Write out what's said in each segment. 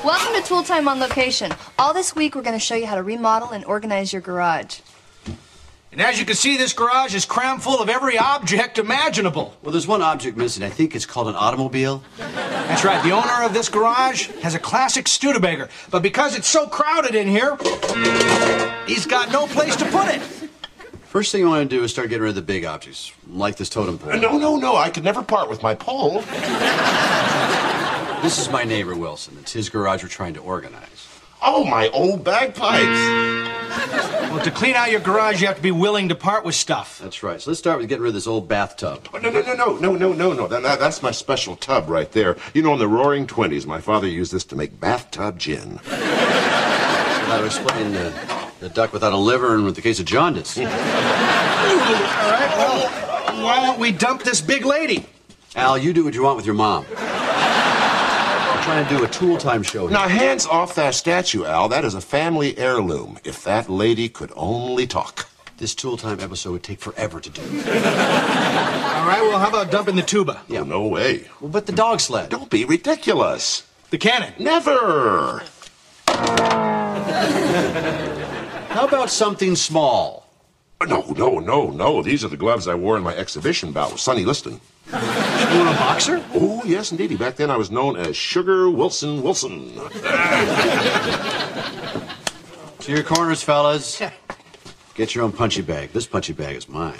Welcome to Tool Time on Location. All this week we're going to show you how to remodel and organize your garage. And as you can see, this garage is crammed full of every object imaginable. Well, there's one object missing. I think it's called an automobile. That's right. The owner of this garage has a classic Studebaker. But because it's so crowded in here, he's got no place to put it. First thing you want to do is start getting rid of the big objects, like this totem pole. No. I could never part with my pole. This is my neighbor, Wilson. It's his garage we're trying to organize. Oh, my old bagpipes. Well, to clean out your garage, you have to be willing to part with stuff. That's right. So let's start with getting rid of this old bathtub. Oh, no. That's my special tub right there. You know, in the Roaring *20s, my father used this to make bathtub gin. How to explain the duck without a liver and with the case of jaundice. All right, well, why don't we dump this big lady? Al, you do what you want with your mom. I'm trying to do a Tool Time show here. Now, hands off that statue, Al. That is a family heirloom. If that lady could only talk. This Tool Time episode would take forever to do. All right, well, how about dumping the tuba? Yeah. Oh, no way. Well, but the dog sled. Don't be ridiculous. The cannon? Never. How about something small? No. These are the gloves I wore in my exhibition bout with Sonny Liston. You were a boxer? Oh, yes, indeedy. Back then I was known as Sugar Wilson. To your corners, fellas. Get your own punchy bag. This punchy bag is mine.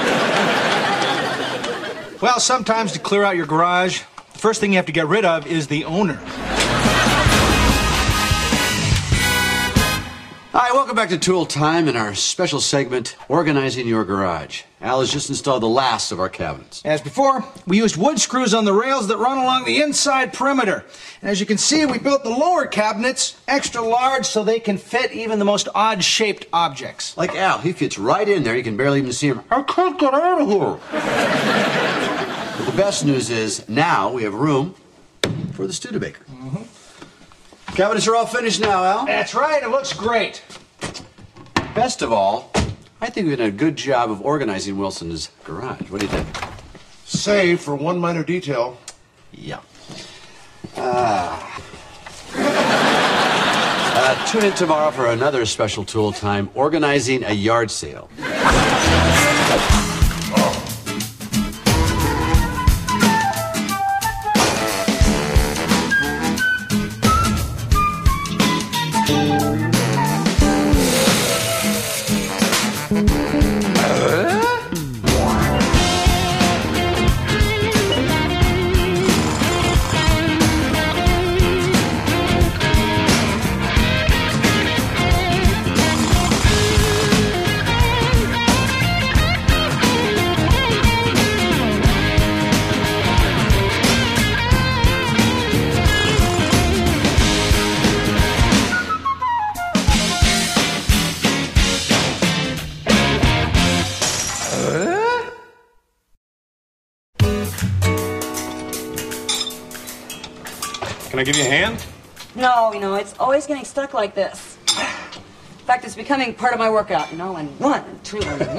Well, sometimes to clear out your garage, the first thing you have to get rid of is the owner. Hi, welcome back to Tool Time and our special segment, Organizing Your Garage. Al has just installed the last of our cabinets. As before, we used wood screws on the rails that run along the inside perimeter. And as you can see, we built the lower cabinets extra large so they can fit even the most odd-shaped objects. Like Al, he fits right in there. You can barely even see him. I can't get out of here. But the best news is now we have room for the Studebaker. Mm-hmm. Cabinets are all finished now, Al. That's right. It looks great. Best of all, I think we've done a good job of organizing Wilson's garage. What do you think? Save for one minor detail. Yeah. Tune in tomorrow for another special Tool Time, organizing a yard sale. Can I give you a hand? No, it's always getting stuck like this. In fact, it's becoming part of my workout, and 1, 2, 1, 2.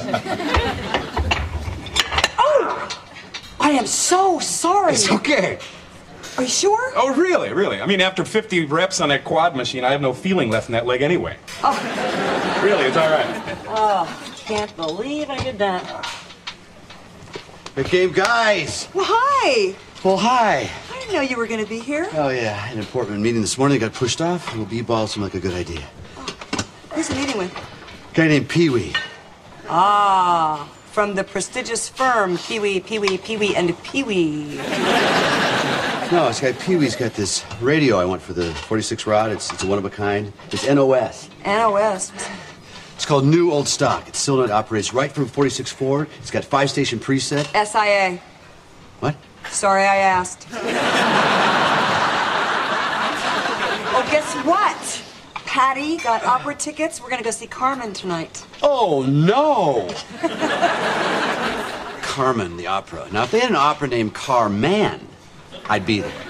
Oh! I am so sorry. It's okay. Are you sure? Oh, really? I mean, after 50 reps on that quad machine, I have no feeling left in that leg anyway. Oh. Really, it's all right. Oh, can't believe I did that. Here came guys. Well, hi. Well, hi. I didn't know you were going to be here. Oh, yeah. I had an important meeting this morning. Got pushed off. Well, B-ball seemed like a good idea. Who's the meeting with? A guy named Pee-wee. Ah, from the prestigious firm Pee-wee, and Pee-wee. No, this guy Pee-wee's got this radio I want for the 46 rod. It's a one-of-a-kind. It's NOS. NOS. It's called New Old Stock. It still operates right from 46 forward. It's got 5-station preset. SIA. What? Sorry I asked. Oh, guess what? Patty got opera tickets. We're going to go see Carmen tonight. Oh, no. Carmen, the opera. Now, if they had an opera named Carman, I'd be there.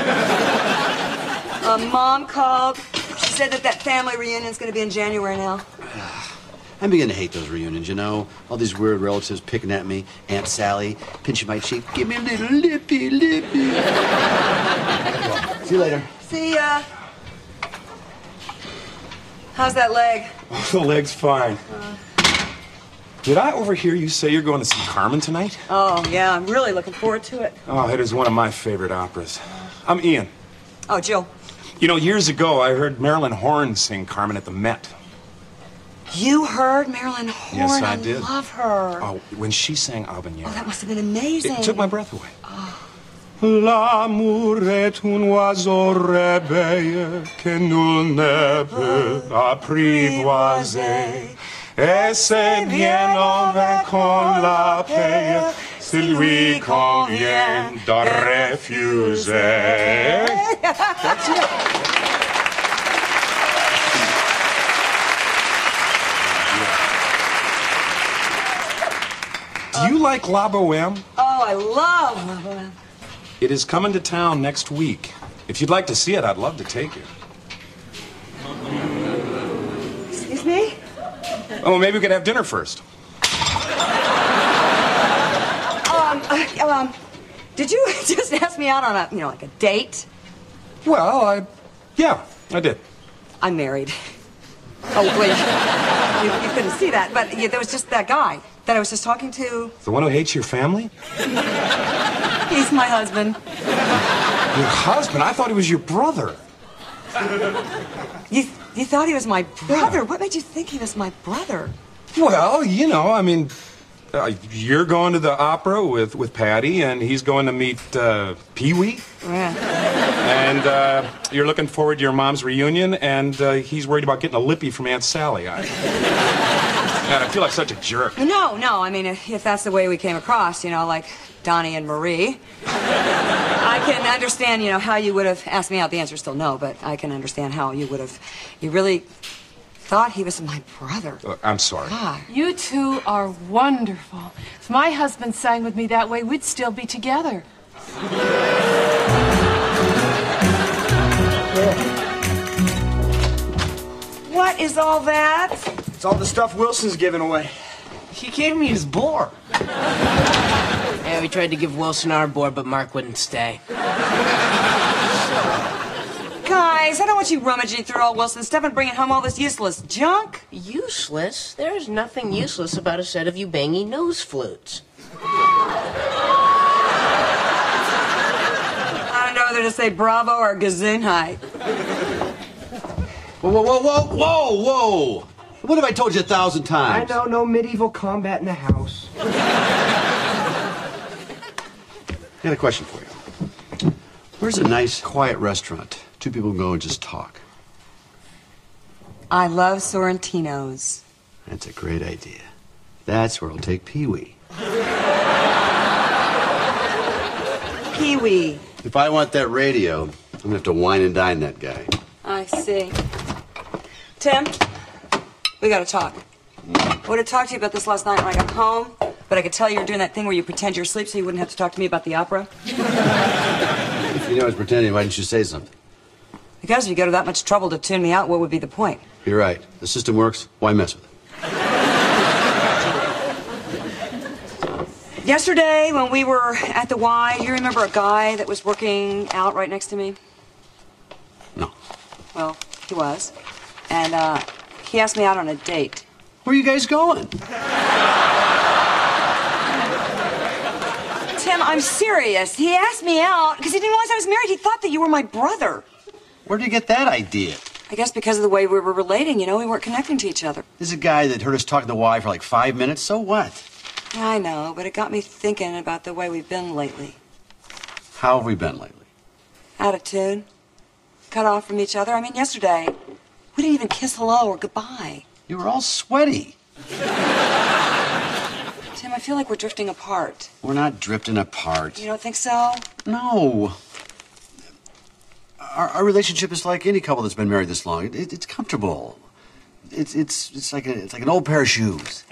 Mom called. She said that family reunion's going to be in January now. I'm beginning to hate those reunions, you know? All these weird relatives picking at me. Aunt Sally, pinching my cheek. Give me a little lippy. See you later. See ya. How's that leg? Oh, the leg's fine. Did I overhear you say you're going to see Carmen tonight? Oh, yeah, I'm really looking forward to it. Oh, it is one of my favorite operas. I'm Ian. Oh, Jill. You know, years ago, I heard Marilyn Horne sing Carmen at the Met. You heard Marilyn Horne? Yes, I did. Love her. Oh, when she sang Habanero. Oh, that must have been amazing. It took my breath away. L'amour est un oiseau réveillé que nul ne peut apprivoiser. Et c'est bien en vain qu'on la paye, celui qu'on vient de refuser. That's it. Do you like La Boheme? Oh, I love La Boheme. It is coming to town next week. If you'd like to see it, I'd love to take you. Excuse me? Oh, maybe we could have dinner first. Did you just ask me out on a, like a date? Well, yeah, I did. I'm married. Oh, wait. You couldn't see that, but there was just that guy that I was just talking to. The one who hates your family? He's my husband. Your husband? I thought he was your brother. You thought he was my brother? Yeah. What made you think he was my brother? Well, you're going to the opera with Patty, and he's going to meet Pee-wee. Yeah. And you're looking forward to your mom's reunion, and he's worried about getting a lippy from Aunt Sally. God, I feel like such a jerk. No, I mean, if that's the way we came across, like Donnie and Marie, I can understand, how you would have asked me out. The answer's still no, but I can understand how you would have. You really thought he was my brother. I'm sorry. God. You two are wonderful. If my husband sang with me that way, we'd still be together. What is all that? It's all the stuff Wilson's giving away. He gave me his boar. Yeah, we tried to give Wilson our boar, but Mark wouldn't stay. Guys, I don't want you rummaging through all Wilson's stuff and bringing home all this useless junk. Useless? There's nothing useless about a set of Ubangi nose flutes. I don't know whether to say bravo or gesundheit. Whoa. What have I told you 1,000 times? I know, no medieval combat in the house. I got a question for you. Where's a nice, quiet restaurant? Two people go and just talk. I love Sorrentino's. That's a great idea. That's where I'll take Pee-wee. Pee-wee. If I want that radio, I'm gonna have to wine and dine that guy. I see. Tim, we gotta talk. I would have talked to you about this last night when I got home, but I could tell you were doing that thing where you pretend you're asleep so you wouldn't have to talk to me about the opera. If you know I was pretending, why didn't you say something? Because if you go to that much trouble to tune me out, what would be the point? You're right. The system works. Why mess with it? Yesterday, when we were at the Y, you remember a guy that was working out right next to me? No. Well, he was. And, he asked me out on a date. Where are you guys going? Tim, I'm serious. He asked me out because he didn't realize I was married. He thought that you were my brother. Where did you get that idea? I guess because of the way we were relating, we weren't connecting to each other. This is a guy that heard us talking to the Y for like 5 minutes. So what? I know, but it got me thinking about the way we've been lately. How have we been lately? Out of tune. Cut off from each other. I mean, yesterday, we didn't even kiss hello or goodbye. You were all sweaty. Tim, I feel like we're drifting apart. We're not drifting apart. You don't think so? No. Our relationship is like any couple that's been married this long. It's comfortable. It's like an old pair of shoes.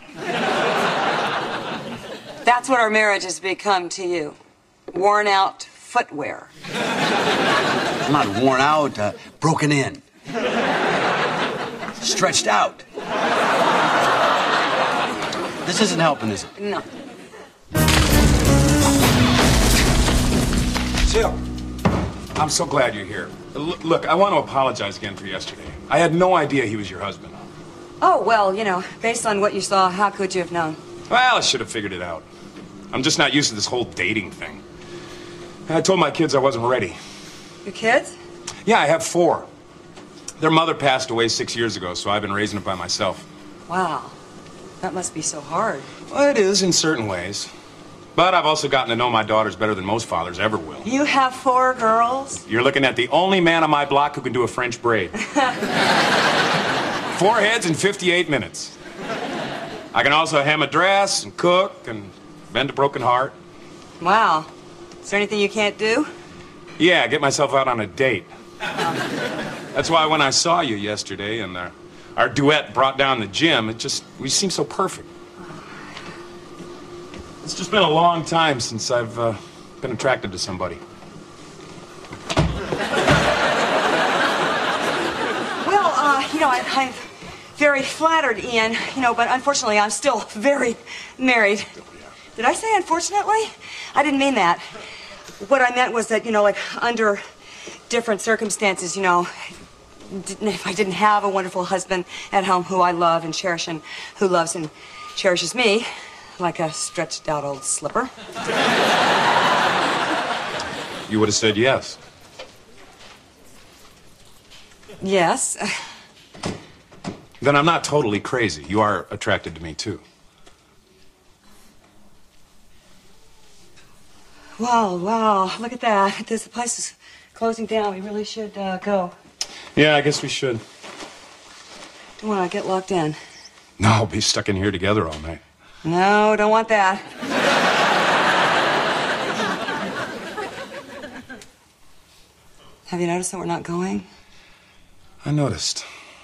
That's what our marriage has become to you. Worn out footwear. I'm not worn out, broken in. Stretched out. This isn't helping, is it? No. Jill, I'm so glad you're here. Look, I want to apologize again for yesterday. I had no idea he was your husband. Oh, well, you know, based on what you saw, how could you have known? Well, I should have figured it out. I'm just not used to this whole dating thing. I told my kids I wasn't ready. Your kids? Yeah, I have 4. Their mother passed away 6 years ago, so I've been raising it by myself. Wow. That must be so hard. Well, it is in certain ways. But I've also gotten to know my daughters better than most fathers ever will. You have 4 girls? You're looking at the only man on my block who can do a French braid. 4 heads in 58 minutes. I can also hem a dress and cook and mend a broken heart. Wow. Is there anything you can't do? Yeah, get myself out on a date. That's why when I saw you yesterday and our duet brought down the gym, we seemed so perfect. It's just been a long time since I've been attracted to somebody. Well, you know, I'm very flattered, Ian, you know, but unfortunately I'm still very married. Did I say unfortunately? I didn't mean that. What I meant was that, you know, like under different circumstances, you know, if I didn't have a wonderful husband at home who I love and cherish and who loves and cherishes me, like a stretched out old slipper. You would have said yes. Yes. Then I'm not totally crazy. You are attracted to me, too. Wow, look at that. The place is closing down. We really should go. Yeah, I guess we should. Don't want to get locked in. No, we'll be stuck in here together all night. No, don't want that. Have you noticed that we're not going? I noticed.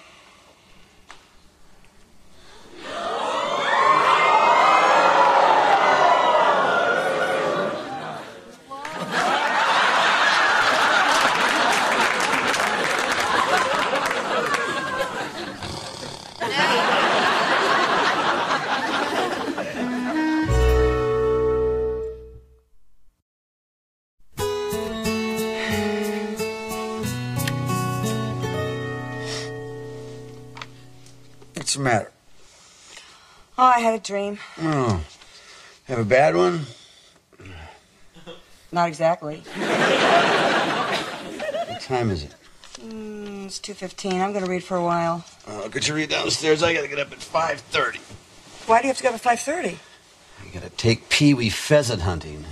What's the matter? Oh, I had a dream. Oh. Have a bad one? Not exactly. What time is it? It's 2:15. I'm going to read for a while. Could you read downstairs? I gotta get up at 5:30. Why do you have to go up at 5:30? I gotta take Pee-wee pheasant hunting.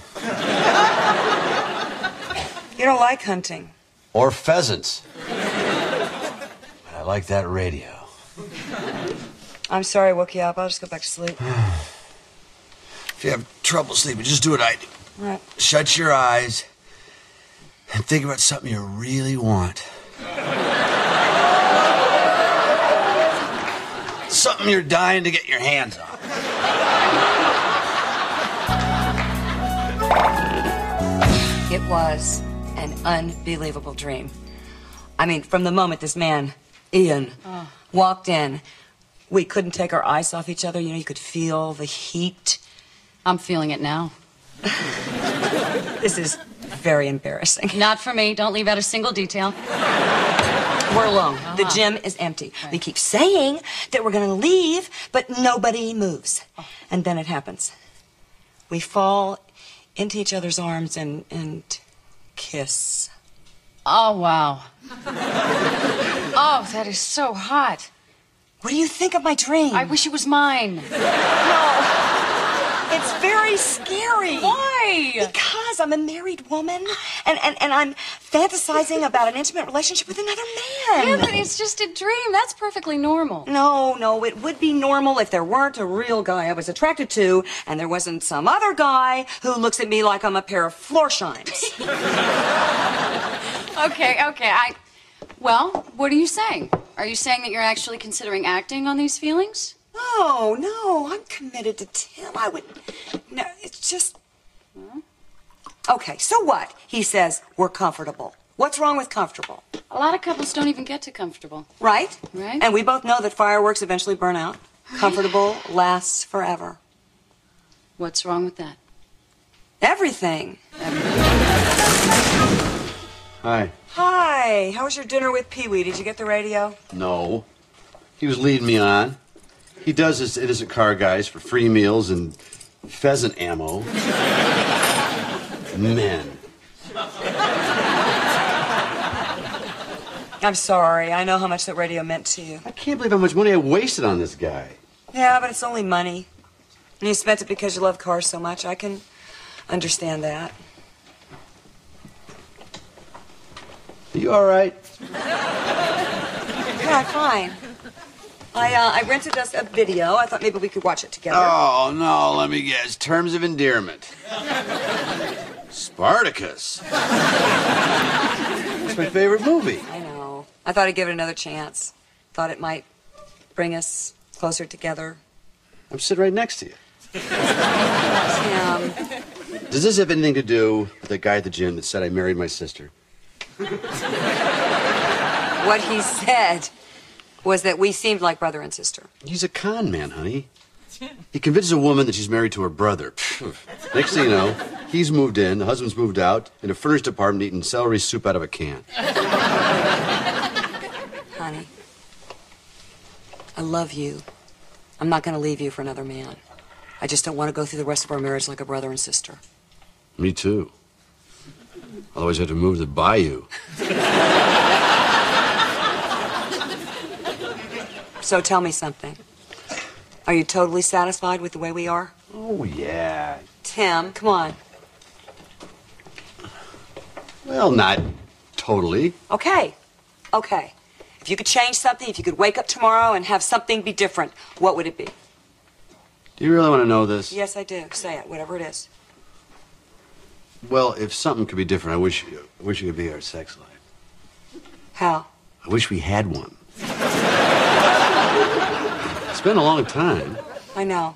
You don't like hunting. Or pheasants. But I like that radio. I'm sorry I woke you up. I'll just go back to sleep. If you have trouble sleeping, just do what I do. Right. Shut your eyes and think about something you really want. Something you're dying to get your hands on. It was an unbelievable dream. I mean, from the moment this man, Ian, walked in, we couldn't take our eyes off each other. You know, you could feel the heat. I'm feeling it now. This is very embarrassing. Not for me. Don't leave out a single detail. We're alone. The gym is empty. Right. We keep saying that we're going to leave, but nobody moves. And then it happens. We fall into each other's arms and kiss. Oh, wow. Oh, that is so hot. What do you think of my dream? I wish it was mine. No. It's very scary. Why? Because I'm a married woman, and I'm fantasizing about an intimate relationship with another man. Yeah, but it's just a dream. That's perfectly normal. No, it would be normal if there weren't a real guy I was attracted to, and there wasn't some other guy who looks at me like I'm a pair of floor shimes. Okay. Well, what are you saying? Are you saying that you're actually considering acting on these feelings? No, I'm committed to Tim. No, it's just... Okay, so what? He says we're comfortable. What's wrong with comfortable? A lot of couples don't even get to comfortable. Right? Right. And we both know that fireworks eventually burn out. Comfortable lasts forever. What's wrong with that? Everything. Hi. Hi. How was your dinner with Pee-wee? Did you get the radio? No. He was leading me on. He does this to innocent car guys for free meals and pheasant ammo. Men. I'm sorry. I know how much that radio meant to you. I can't believe how much money I wasted on this guy. Yeah, but it's only money. And you spent it because you love cars so much. I can understand that. Are you all right? Yeah, fine. I rented us a video. I thought maybe we could watch it together. Oh, no, let me guess. Terms of endearment. Spartacus. It's my favorite movie. I know. I thought I'd give it another chance. Thought it might bring us closer together. I'm sitting right next to you. Tim. Does this have anything to do with the guy at the gym that said I married my sister? What he said was that we seemed like brother and sister. He's a con man, honey. He convinces a woman that she's married to her brother. Next thing you know, he's moved in, the husband's moved out, in a furnished apartment eating celery soup out of a can. Honey, I love you. I'm not going to leave you for another man. I just don't want to go through the rest of our marriage like a brother and sister. Me too. Otherwise, I have to move to the bayou. So tell me something. Are you totally satisfied with the way we are? Oh, yeah. Tim, come on. Well, not totally. Okay. Okay. If you could change something, if you could wake up tomorrow and have something be different, what would it be? Do you really want to know this? Yes, I do. Say it, whatever it is. Well, if something could be different, I wish it could be our sex life. How? I wish we had one. It's been a long time. I know.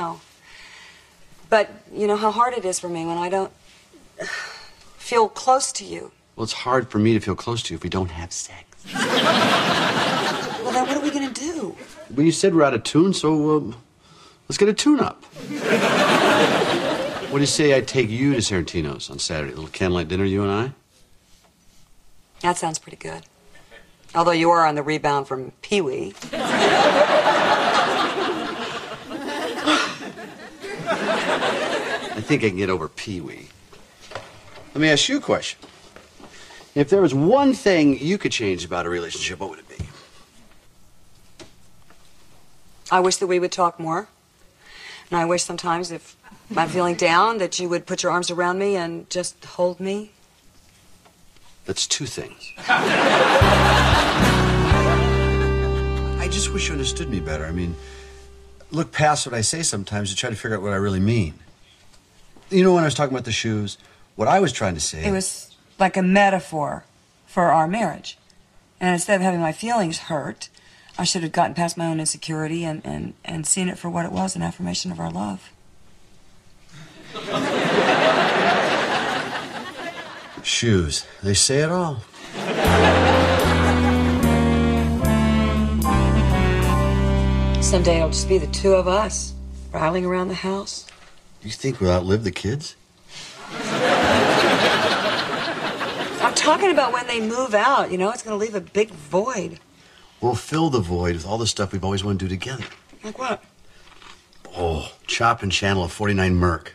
But you know how hard it is for me when I don't feel close to you. Well, it's hard for me to feel close to you if we don't have sex. Well, then what are we going to do? Well, you said we're out of tune, so let's get a tune-up. What do you say I take you to Sarantino's on Saturday? A little candlelight dinner, you and I? That sounds pretty good. Although you are on the rebound from Pee-wee. I think I can get over Pee-wee. Let me ask you a question. If there was one thing you could change about a relationship, what would it be? I wish that we would talk more. And I wish sometimes if I'm feeling down that you would put your arms around me and just hold me. That's two things. I just wish you understood me better. I mean, look past what I say sometimes to try to figure out what I really mean. You know, when I was talking about the shoes, what I was trying to say... It was like a metaphor for our marriage. And instead of having my feelings hurt, I should have gotten past my own insecurity and seen it for what it was, an affirmation of our love. Shoes. They say it all. Someday it'll just be the two of us, rattling around the house. You think we'll outlive the kids? I'm talking about when they move out, you know, it's going to leave a big void. We'll fill the void with all the stuff we've always wanted to do together. Like what? Oh, chop and channel a 49 Merc.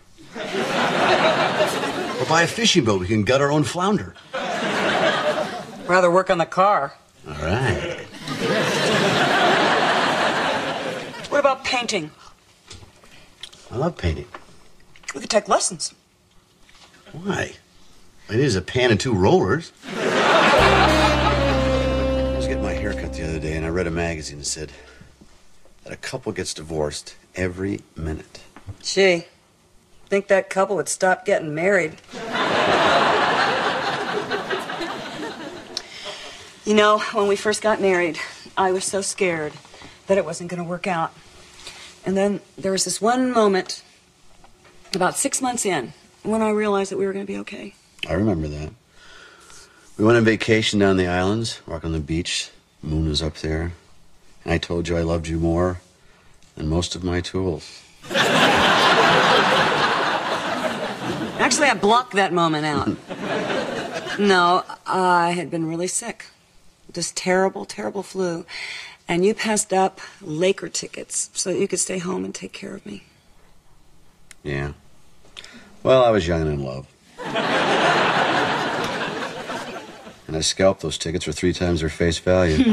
Or buy a fishing boat we can gut our own flounder. Rather work on the car. All right. What about painting? I love painting. We could take lessons. Why? It is a pan and two rollers. I was getting my hair cut the other day, and I read a magazine that said that a couple gets divorced every minute. Gee, think that couple would stop getting married. You know, when we first got married, I was so scared that it wasn't going to work out. And then there was this one moment, about 6 months in, when I realized that we were going to be okay. I remember that. We went on vacation down the islands, walked on the beach. The moon was up there. And I told you I loved you more than most of my tools. Actually, I blocked that moment out. No, I had been really sick. This terrible, terrible flu. And you passed up Laker tickets so that you could stay home and take care of me. Yeah. Well, I was young and in love. And I scalped those tickets for 3 times their face value.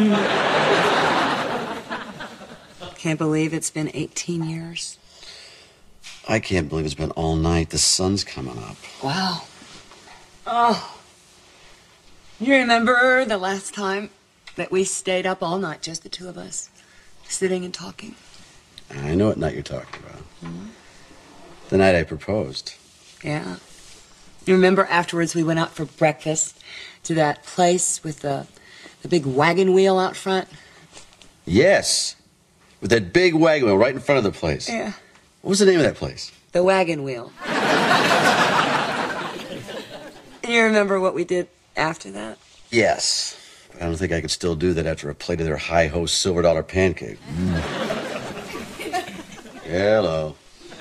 Can't believe it's been 18 years. I can't believe it's been all night. The sun's coming up. Wow. Oh. You remember the last time that we stayed up all night, just the two of us, sitting and talking? I know what night you're talking about. The night I proposed. Yeah. You remember afterwards we went out for breakfast to that place with the big wagon wheel out front? Yes. With that big wagon wheel right in front of the place. Yeah. What was the name of that place? The wagon wheel. You remember what we did after that? Yes. But I don't think I could still do that after a plate of their high-ho silver dollar pancake. Hello.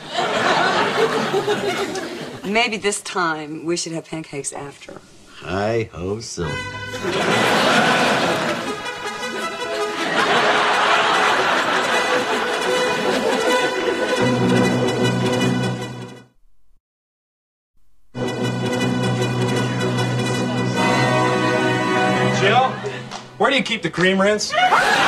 Maybe this time we should have pancakes after. Hi-ho silver. Jill, where do you keep the cream rinse?